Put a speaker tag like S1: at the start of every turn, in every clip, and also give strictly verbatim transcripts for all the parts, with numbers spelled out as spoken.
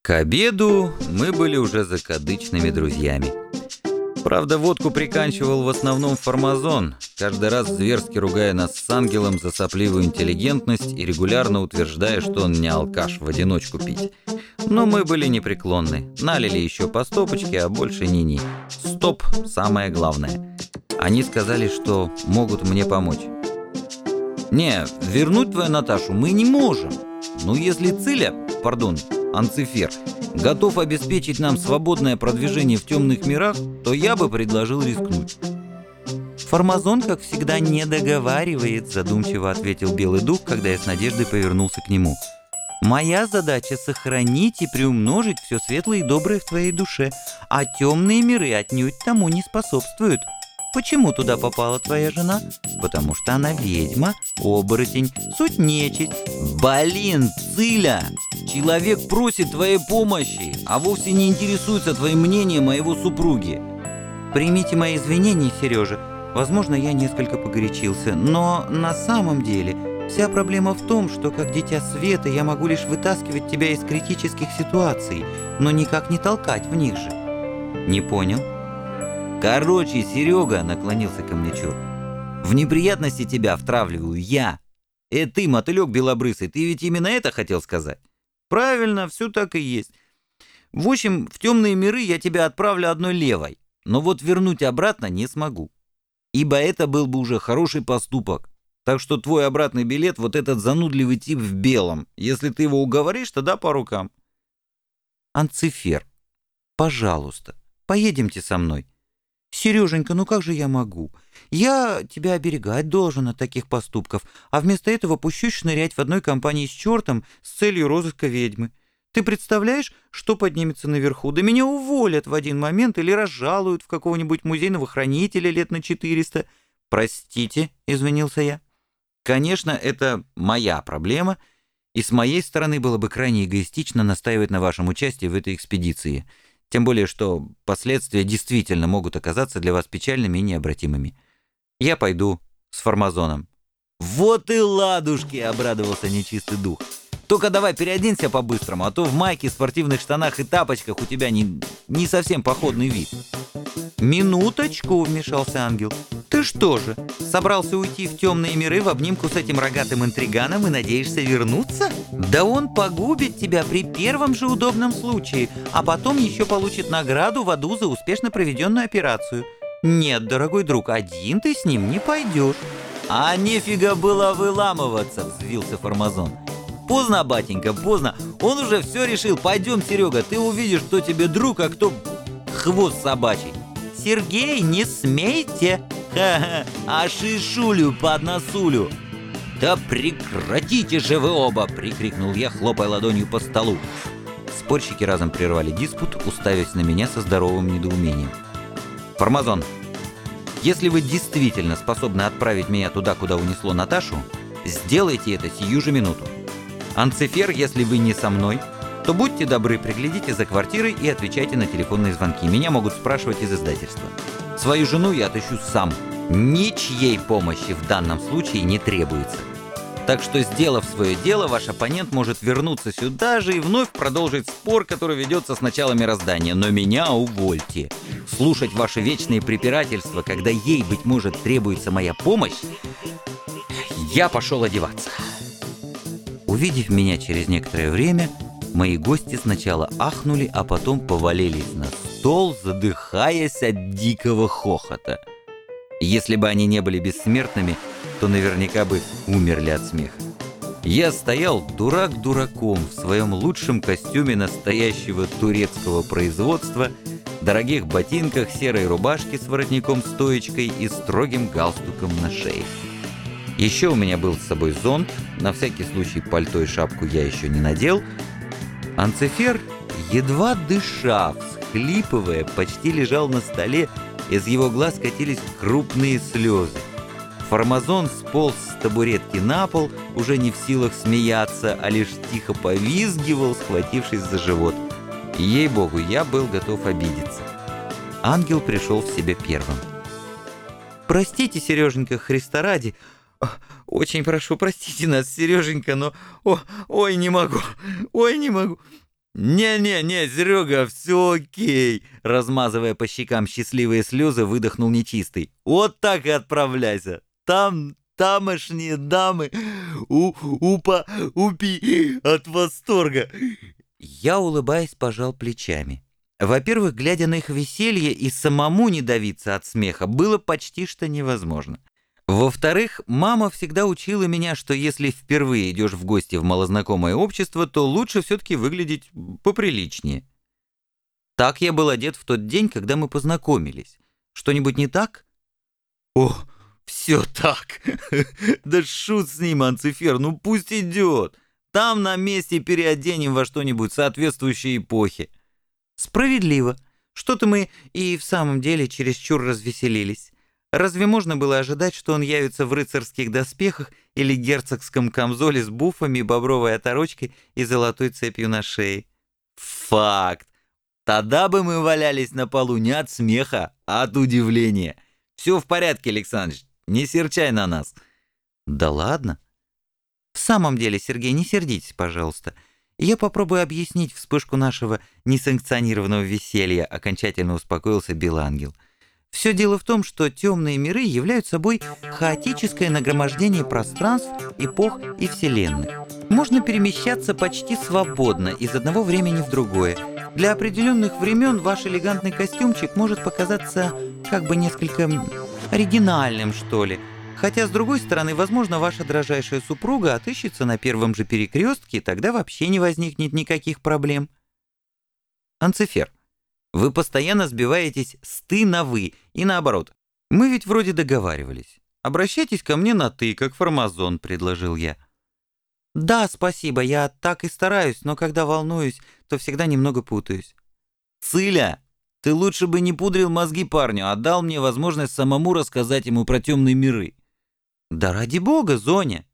S1: К обеду мы были уже закадычными друзьями. Правда, водку приканчивал в основном Формазон, каждый раз зверски ругая нас с Ангелом за сопливую интеллигентность и регулярно утверждая, что он не алкаш в одиночку пить. Но мы были непреклонны, налили еще по стопочке, а больше ни-ни. Стоп, самое главное. Они сказали, что могут мне помочь. «Не, вернуть твою Наташу мы не можем. Ну, если Циля, пардон, Анцифер, готов обеспечить нам свободное продвижение в темных мирах, то я бы предложил рискнуть».
S2: «Формазон, как всегда, не договаривает», — задумчиво ответил Белый Дух, когда я с надеждой повернулся к нему. «Моя задача — сохранить и приумножить все светлое и доброе в твоей душе, а темные миры отнюдь тому не способствуют. Почему туда попала твоя жена? Потому что она ведьма, оборотень, суть нечисть».
S1: «Блин, Циля! Человек просит твоей помощи, а вовсе не интересуется твоим мнением о его супруге».
S2: «Примите мои извинения, Сережа. Возможно, я несколько погорячился, но на самом деле вся проблема в том, что как дитя света я могу лишь вытаскивать тебя из критических ситуаций, но никак не толкать в них же». «Не понял?»
S1: «Короче, Серега», — наклонился ко мне Чур, — «в неприятности тебя втравливаю я. Э, ты, мотылек белобрысый, ты ведь именно это хотел сказать?» «Правильно, все так и есть. В общем, в темные миры я тебя отправлю одной левой, но вот вернуть обратно не смогу. Ибо это был бы уже хороший поступок. Так что твой обратный билет вот этот занудливый тип в белом. Если ты его уговоришь, тогда по рукам».
S2: «Анцифер, пожалуйста, поедемте со мной». «Сереженька, ну как же я могу? Я тебя оберегать должен от таких поступков, а вместо этого пущусь шнырять в одной компании с чертом с целью розыска ведьмы. Ты представляешь, что поднимется наверху? Да меня уволят в один момент или разжалуют в какого-нибудь музейного хранителя лет на четыреста. Простите», — извинился я.
S1: «Конечно, это моя проблема, и с моей стороны было бы крайне эгоистично настаивать на вашем участии в этой экспедиции. Тем более, что последствия действительно могут оказаться для вас печальными и необратимыми. Я пойду с Формазоном». «Вот и ладушки!» — обрадовался нечистый дух. «Только давай переоденься по-быстрому, а то в майке, спортивных штанах и тапочках у тебя не, не совсем походный вид».
S2: «Минуточку!» — вмешался ангел. «Ты что же, собрался уйти в темные миры в обнимку с этим рогатым интриганом и надеешься вернуться? Да он погубит тебя при первом же удобном случае, а потом еще получит награду в аду за успешно проведенную операцию. Нет, дорогой друг, один ты с ним не пойдешь».
S1: «А нефига было выламываться!» — взвился Формазон. «Поздно, батенька, поздно. Он уже все решил. Пойдем, Серега, ты увидишь, кто тебе друг, а кто хвост собачий».
S2: «Сергей, не смейте!»
S1: «Ха-ха, а шишулю под носулю!» «Да прекратите же вы оба!» — прикрикнул я, хлопая ладонью по столу. Спорщики разом прервали диспут, уставясь на меня со здоровым недоумением. «Формазон, если вы действительно способны отправить меня туда, куда унесло Наташу, сделайте это сию же минуту. Анцифер, если вы не со мной, то будьте добры, приглядите за квартирой и отвечайте на телефонные звонки. Меня могут спрашивать из издательства. Свою жену я отыщу сам. Ничьей помощи в данном случае не требуется. Так что, сделав свое дело, ваш оппонент может вернуться сюда же и вновь продолжить спор, который ведется с начала мироздания. Но меня увольте. Слушать ваши вечные препирательства, когда ей, быть может, требуется моя помощь, я пошел одеваться».
S2: Увидев меня через некоторое время, мои гости сначала ахнули, а потом повалились на стол, задыхаясь от дикого хохота.
S1: Если бы они не были бессмертными, то наверняка бы умерли от смеха. Я стоял дурак дураком в своем лучшем костюме настоящего турецкого производства, дорогих ботинках, серой рубашке с воротником-стоечкой и строгим галстуком на шее. Еще у меня был с собой зонт, на всякий случай пальто и шапку я еще не надел. Анцифер, едва дыша, всхлипывая, почти лежал на столе, из его глаз катились крупные слезы. Формазон сполз с табуретки на пол, уже не в силах смеяться, а лишь тихо повизгивал, схватившись за живот. И, ей-богу, я был готов обидеться. Ангел пришел в себя первым.
S2: «Простите, Сереженька, Христа ради, очень прошу, простите нас, Сереженька, но... О, ой, не могу, ой, не могу.
S1: «Не-не-не, Серега, все окей!» Размазывая по щекам счастливые слезы, выдохнул нечистый. «Вот так и отправляйся! Там тамошние дамы у, упа, упи от восторга!»
S2: Я, улыбаясь, пожал плечами. Во-первых, глядя на их веселье и самому не давиться от смеха, было почти что невозможно. Во-вторых, мама всегда учила меня, что если впервые идешь в гости в малознакомое общество, то лучше все-таки выглядеть поприличнее. Так я был одет в тот день, когда мы познакомились. Что-нибудь не так?
S1: О, все так. Да шут с ним, Анцифер, ну пусть идет. Там на месте переоденем во что-нибудь соответствующей эпохе.
S2: Справедливо. Что-то мы и в самом деле чересчур развеселились. Разве можно было ожидать, что он явится в рыцарских доспехах или герцогском камзоле с буфами, бобровой оторочкой и золотой цепью на шее?
S1: Факт. Тогда бы мы валялись на полу не от смеха, а от удивления. Все в порядке, Александрович, не серчай на нас.
S2: Да ладно. В самом деле, Сергей, не сердитесь, пожалуйста. Я попробую объяснить вспышку нашего несанкционированного веселья, окончательно успокоился Белангел. Все дело в том, что темные миры являются собой хаотическое нагромождение пространств, эпох и вселенных. Можно перемещаться почти свободно из одного времени в другое. Для определенных времен ваш элегантный костюмчик может показаться как бы несколько оригинальным, что ли. Хотя, с другой стороны, возможно, ваша дрожайшая супруга отыщется на первом же перекрестке, тогда вообще не возникнет никаких проблем.
S1: Анцифер, вы постоянно сбиваетесь с «ты» на «вы» и наоборот.
S2: Мы ведь вроде договаривались. Обращайтесь ко мне на «ты», как Формазон, предложил я. Да, спасибо, я так и стараюсь, но когда волнуюсь, то всегда немного путаюсь.
S1: Циля, ты лучше бы не пудрил мозги парню, а дал мне возможность самому рассказать ему про темные миры.
S2: Да ради бога, Зоня.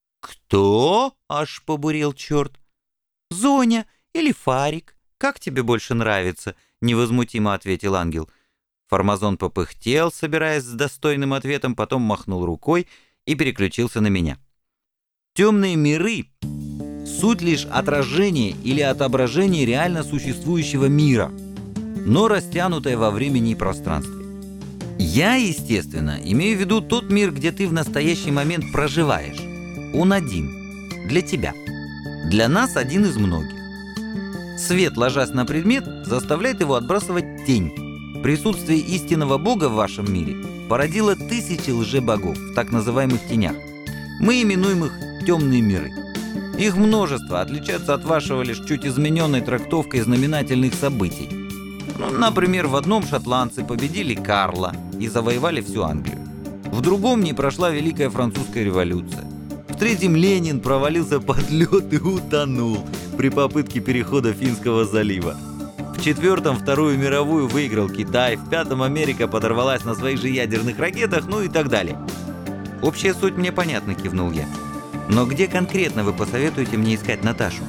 S1: Кто?
S2: Аж побурел черт. Зоня или Фарик, как тебе больше нравится? Невозмутимо ответил ангел.
S1: Формазон попыхтел, собираясь с достойным ответом, потом махнул рукой и переключился на меня. Темные миры — суть лишь отражение или отображение реально существующего мира, но растянутое во времени и пространстве. Я, естественно, имею в виду тот мир, где ты в настоящий момент проживаешь. Он один. Для тебя. Для нас один из многих. Свет, ложась на предмет, заставляет его отбрасывать тень. Присутствие истинного Бога в вашем мире породило тысячи лжебогов в так называемых тенях. Мы именуем их темные миры. Их множество отличаются от вашего лишь чуть измененной трактовкой знаменательных событий. Ну, например, в одном шотландцы победили Карла и завоевали всю Англию. В другом не прошла Великая Французская революция. В третьем Ленин провалился под лед и утонул при попытке перехода Финского залива. В четвертом Вторую мировую выиграл Китай, в пятом Америка подорвалась на своих же ядерных ракетах, ну и так далее.
S2: Общая суть мне понятна, кивнул я. Но где конкретно вы посоветуете мне искать Наташу?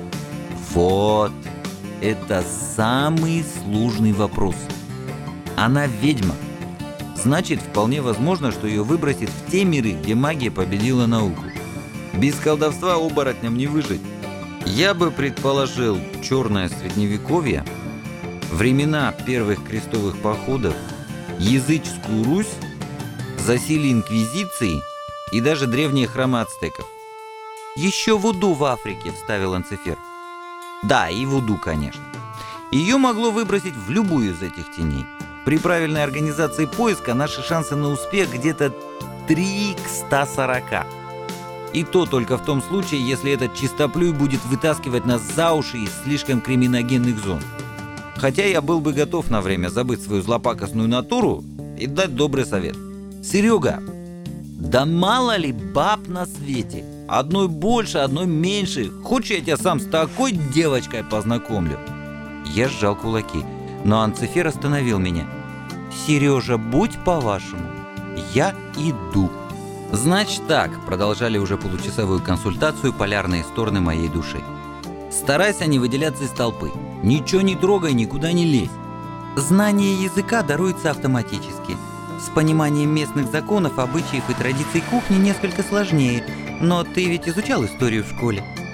S1: Вот, это самый сложный вопрос. Она ведьма. Значит, вполне возможно, что ее выбросит в те миры, где магия победила науку. Без колдовства оборотням не выжить. Я бы предположил черное средневековье, времена первых крестовых походов, языческую Русь, засилие инквизиции и даже древние храмы ацтеков.
S2: «Еще вуду в Африке», — вставил Анцифер.
S1: Да, и вуду, конечно. Ее могло выбросить в любую из этих теней. При правильной организации поиска наши шансы на успех где-то три к ста сорока. И то только в том случае, если этот чистоплюй будет вытаскивать нас за уши из слишком криминогенных зон. Хотя я был бы готов на время забыть свою злопакостную натуру и дать добрый совет. Серега, да мало ли баб на свете. Одной больше, одной меньше. Хочешь, я тебя сам с такой девочкой познакомлю?
S2: Я сжал кулаки, но Анцифер остановил меня. «Сережа, будь по-вашему. Я иду».
S1: «Значит так», — продолжали уже получасовую консультацию полярные стороны моей души. «Старайся не выделяться из толпы. Ничего не трогай, никуда не лезь.
S2: Знание языка даруется автоматически. С пониманием местных законов, обычаев и традиций кухни несколько сложнее, но ты ведь изучал историю в школе».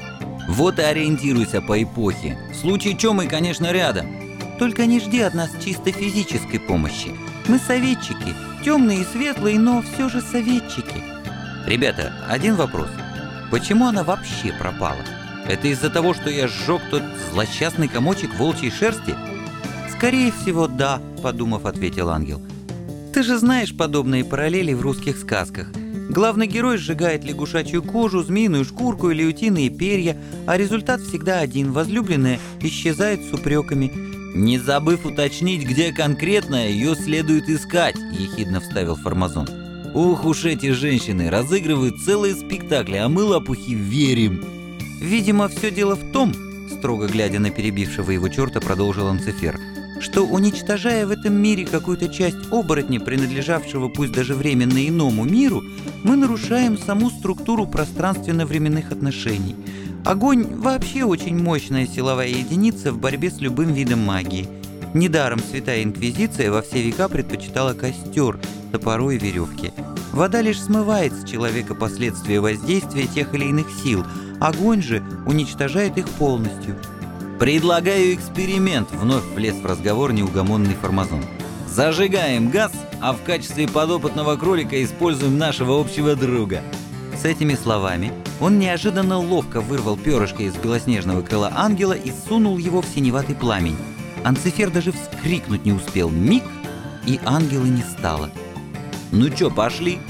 S1: Вот и ориентируйся по эпохе. В случае чего мы, конечно, рядом.
S2: Только не жди от нас чисто физической помощи. Мы советчики, темные и светлые, но все же советчики.
S1: Ребята, один вопрос. Почему она вообще пропала? Это из-за того, что я сжег тот злосчастный комочек волчьей шерсти?
S2: Скорее всего, да, подумав, ответил ангел. Ты же знаешь подобные параллели в русских сказках. Главный герой сжигает лягушачью кожу, змеиную шкурку или утиные перья, а результат всегда один – возлюбленная исчезает с упреками.
S1: «Не забыв уточнить, где конкретно ее следует искать», – ехидно вставил Формазон. «Ух уж эти женщины, разыгрывают целые спектакли, а мы, лопухи, верим».
S2: «Видимо, все дело в том», – строго глядя на перебившего его черта, продолжил Анцифер, что, уничтожая в этом мире какую-то часть оборотня, принадлежавшего пусть даже временно иному миру, мы нарушаем саму структуру пространственно-временных отношений. Огонь вообще очень мощная силовая единица в борьбе с любым видом магии. Недаром Святая Инквизиция во все века предпочитала костер, топору и веревки. Вода лишь смывает с человека последствия воздействия тех или иных сил, огонь же уничтожает их полностью.
S1: «Предлагаю эксперимент», — вновь влез в разговор неугомонный Формазон. «Зажигаем газ, а в качестве подопытного кролика используем нашего общего друга».
S2: С этими словами он неожиданно ловко вырвал перышко из белоснежного крыла ангела и сунул его в синеватый пламень. Анцифер даже вскрикнуть не успел. Миг, и ангела не стало.
S1: «Ну чё, пошли?»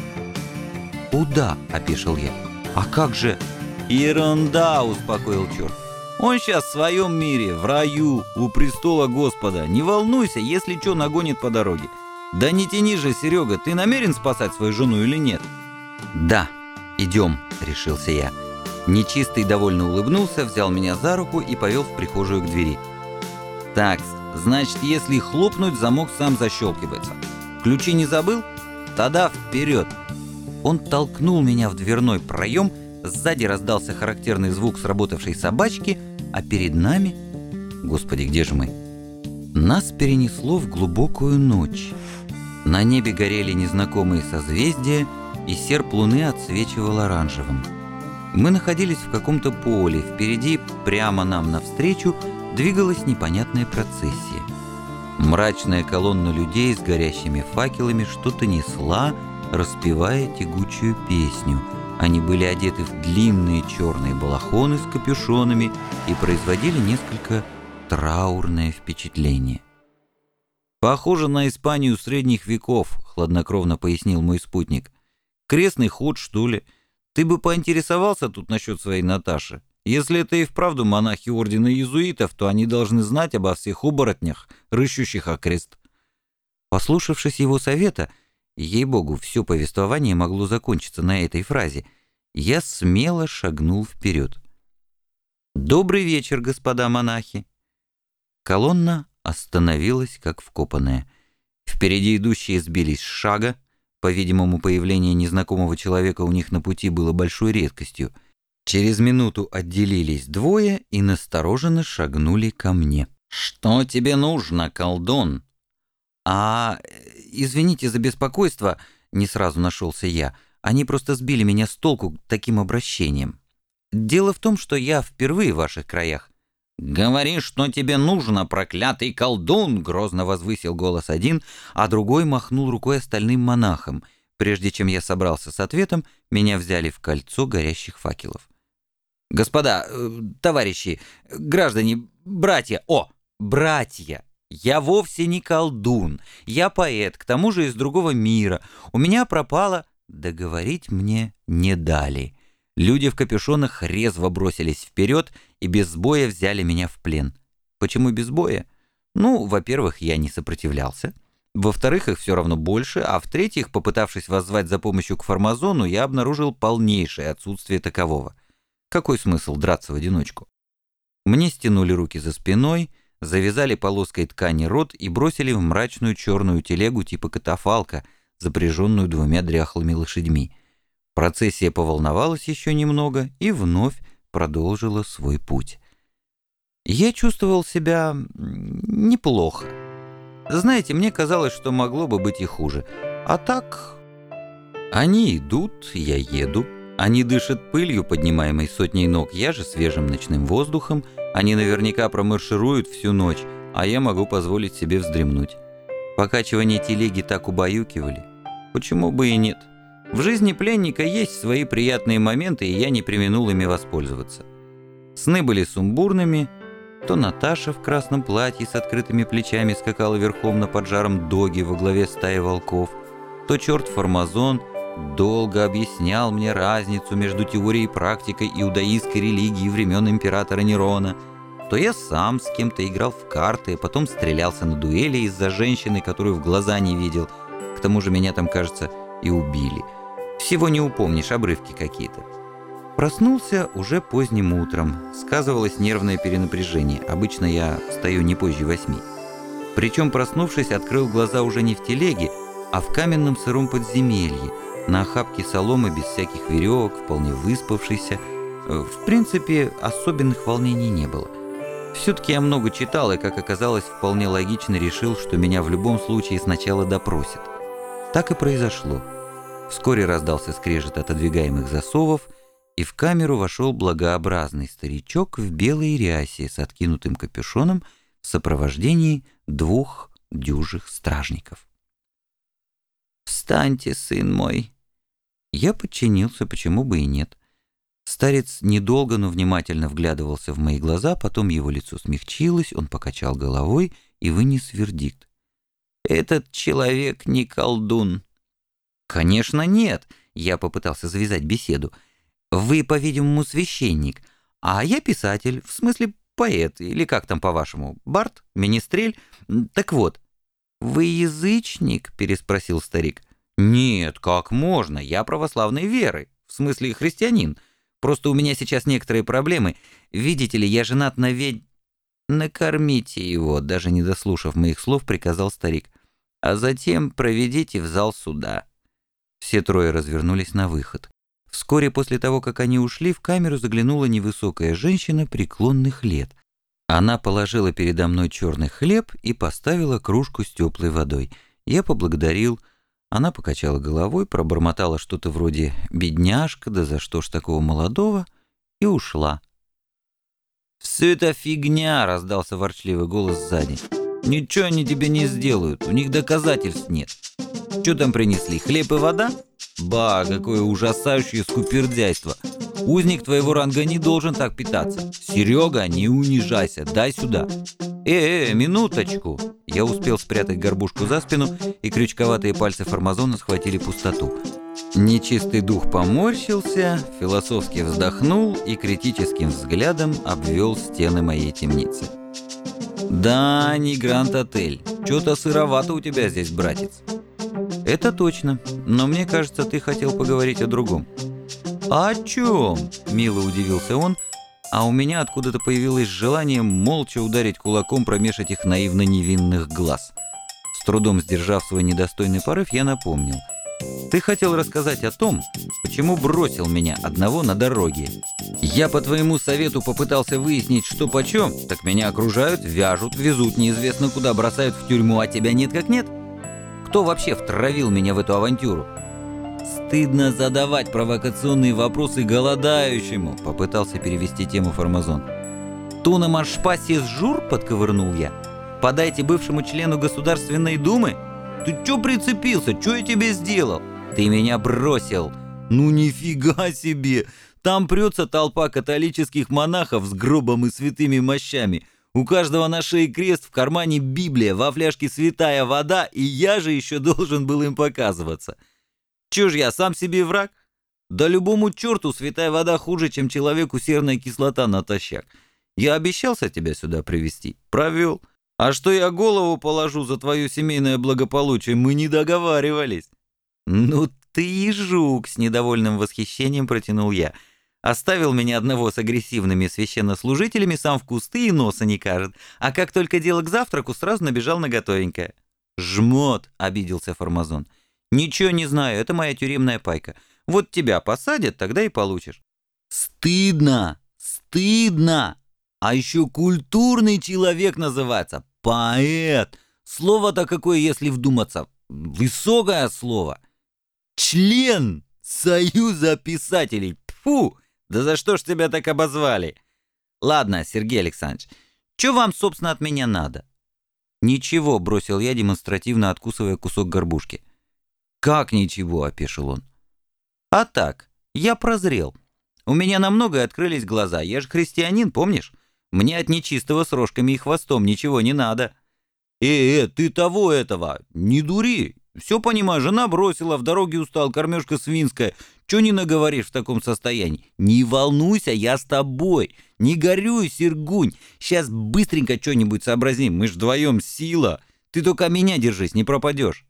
S2: «Куда?» – опешил я. «А как же?»
S1: «Ерунда!» – успокоил черт. «Он сейчас в своем мире, в раю, у престола Господа. Не волнуйся, если чё, нагонит по дороге. Да не тяни же, Серега, ты намерен спасать свою жену или нет?»
S2: «Да, идем», — решился я. Нечистый довольно улыбнулся, взял меня за руку и повел в прихожую к двери.
S1: «Так, значит, если хлопнуть, замок сам защелкивается. Ключи не забыл? Тогда вперед!»
S2: Он толкнул меня в дверной проем, сзади раздался характерный звук сработавшей собачки, а перед нами... Господи, где же мы? Нас перенесло в глубокую ночь. На небе горели незнакомые созвездия, и серп луны отсвечивал оранжевым. Мы находились в каком-то поле, впереди, прямо нам навстречу, двигалась непонятная процессия. Мрачная колонна людей с горящими факелами что-то несла, распевая тягучую песню. Они были одеты в длинные черные балахоны с капюшонами и производили несколько траурное впечатление.
S1: «Похоже на Испанию средних веков», — хладнокровно пояснил мой спутник. «Крестный ход, что ли? Ты бы поинтересовался тут насчет своей Наташи. Если это и вправду монахи ордена иезуитов, то они должны знать обо всех оборотнях, рыщущих окрест».
S2: Послушавшись его совета, ей-богу, все повествование могло закончиться на этой фразе, я смело шагнул вперед. «Добрый вечер, господа монахи!» Колонна остановилась, как вкопанная. Впереди идущие сбились с шага. По-видимому, появление незнакомого человека у них на пути было большой редкостью. Через минуту отделились двое и настороженно шагнули ко мне.
S1: «Что тебе нужно, колдун?»
S2: «А, извините за беспокойство», — не сразу нашелся я. «Они просто сбили меня с толку таким обращением. Дело в том, что я впервые в ваших краях».
S1: «Говори, что тебе нужно, проклятый колдун!» — грозно возвысил голос один, а другой махнул рукой остальным монахам.
S2: Прежде чем я собрался с ответом, меня взяли в кольцо горящих факелов.
S1: «Господа, э, товарищи, граждане, братья, о, братья! Я вовсе не колдун, я поэт, к тому же из другого мира. У меня пропало...»
S2: Договорить мне не дали. Люди в капюшонах резво бросились вперед и без боя взяли меня в плен. Почему без боя? Ну, во-первых, я не сопротивлялся. Во-вторых, их все равно больше. А в-третьих, попытавшись воззвать за помощью к Формазону, я обнаружил полнейшее отсутствие такового. Какой смысл драться в одиночку? Мне стянули руки за спиной, завязали полоской ткани рот и бросили в мрачную черную телегу типа катафалка, запряженную двумя дряхлыми лошадьми. Процессия поволновалась еще немного и вновь продолжила свой путь. Я чувствовал себя неплохо. Знаете, мне казалось, что могло бы быть и хуже. А так... Они идут, я еду. Они дышат пылью, поднимаемой сотней ног, я же свежим ночным воздухом. Они наверняка промаршируют всю ночь, а я могу позволить себе вздремнуть. Покачивание телеги так убаюкивали. Почему бы и нет? В жизни пленника есть свои приятные моменты, и я не преминул ими воспользоваться. Сны были сумбурными. То Наташа в красном платье с открытыми плечами скакала верхом на поджаром доге во главе стаи волков, то черт Формазон долго объяснял мне разницу между теорией и практикой иудаистской религии времен императора Нерона, то я сам с кем-то играл в карты, а потом стрелялся на дуэли из-за женщины, которую в глаза не видел. К тому же меня там, кажется, и убили. Всего не упомнишь, обрывки какие-то. Проснулся уже поздним утром. Сказывалось нервное перенапряжение. Обычно я встаю не позже восьми. Причем, проснувшись, открыл глаза уже не в телеге, а в каменном сыром подземелье, на охапке соломы без всяких веревок, вполне выспавшийся. В принципе, особенных волнений не было. Все-таки я много читал и, как оказалось, вполне логично решил, что меня в любом случае сначала допросят. Так и произошло. Вскоре раздался скрежет отодвигаемых засовов, и в камеру вошел благообразный старичок в белой рясе с откинутым капюшоном в сопровождении двух дюжих стражников. «Встаньте, сын мой!» Я подчинился, почему бы и нет. Старец недолго, но внимательно вглядывался в мои глаза, потом его лицо смягчилось, он покачал головой и вынес вердикт. «Этот человек не колдун». «Конечно нет!» — я попытался завязать беседу. «Вы, по-видимому, священник, а я писатель, в смысле поэт, или как там по-вашему, бард, министрель. Так вот». «Вы язычник?» — переспросил старик. «Нет, как можно? Я православной веры, в смысле христианин. Просто у меня сейчас некоторые проблемы. Видите ли, я женат на ведь...» «Накормите его», — даже не дослушав моих слов, приказал старик. «А затем проведите в зал суда». Все трое развернулись на выход. Вскоре после того, как они ушли, в камеру заглянула невысокая женщина преклонных лет. Она положила передо мной черный хлеб и поставила кружку с теплой водой. Я поблагодарил. Она покачала головой, пробормотала что-то вроде «бедняжка, да за что ж такого молодого?» и ушла. «Все это фигня!» — раздался ворчливый голос сзади. «Ничего они тебе не сделают, у них доказательств нет. Что там принесли, хлеб и вода? Ба, какое ужасающее скупердяйство! Узник твоего ранга не должен так питаться. Серега, не унижайся, дай сюда!» «Э-э, минуточку!» Я успел спрятать горбушку за спину, и крючковатые пальцы Формазона схватили пустоту. Нечистый дух поморщился, философски вздохнул и критическим взглядом обвел стены моей темницы. «Да, не Гранд-отель. Чё-то сыровато у тебя здесь, братец». «Это точно, но мне кажется, ты хотел поговорить о другом». «О чем?» — мило удивился он, а у меня откуда-то появилось желание молча ударить кулаком промеж этих наивно-невинных глаз. С трудом сдержав свой недостойный порыв, я напомнил. «Ты хотел рассказать о том, почему бросил меня одного на дороге. Я по твоему совету попытался выяснить, что почем, так меня окружают, вяжут, везут неизвестно куда, бросают в тюрьму, а тебя нет как нет. Кто вообще втравил меня в эту авантюру?» «Стыдно задавать провокационные вопросы голодающему», — попытался перевести тему Формазон. «Туна Маршпаси с жур?» — подковырнул я. «Подайте бывшему члену Государственной Думы? Ты чё прицепился? Чё я тебе сделал? Ты меня бросил!» «Ну нифига себе! Там прется толпа католических монахов с гробом и святыми мощами. У каждого на шее крест, в кармане Библия, во фляжке святая вода, и я же еще должен был им показываться. Чё ж я, сам себе враг? Да любому черту святая вода хуже, чем человеку серная кислота натощак. Я обещался тебя сюда привести, провел. А что я голову положу за твое семейное благополучие, мы не договаривались». «Ну ты и жук!» — с недовольным восхищением протянул я. «Оставил меня одного с агрессивными священнослужителями, сам в кусты и носа не кажет. А как только дело к завтраку, сразу набежал на готовенькое». «Жмот!» — обиделся Формазон. «Ничего не знаю, это моя тюремная пайка. Вот тебя посадят, тогда и получишь». «Стыдно! Стыдно! А еще культурный человек называется. Поэт! Слово-то какое, если вдуматься. Высокое слово. Член!
S1: Союза писателей! Тьфу! Да за что ж тебя так обозвали?
S2: Ладно, Сергей Александрович, что вам, собственно, от меня надо? Ничего, бросил я, демонстративно откусывая кусок горбушки.
S1: Как ничего, опешил он.
S2: А так, я прозрел. У меня на многое открылись глаза. Я же христианин, помнишь? Мне от нечистого с рожками и хвостом ничего не надо.
S1: Э, э, ты того этого, не дури. Все понимаю, жена бросила, в дороге устал, кормежка свинская. Че не наговоришь в таком состоянии? Не волнуйся, я с тобой. Не горюй, Сергунь. Сейчас быстренько что-нибудь сообразим. Мы ж вдвоем сила. Ты только меня держись, не пропадешь.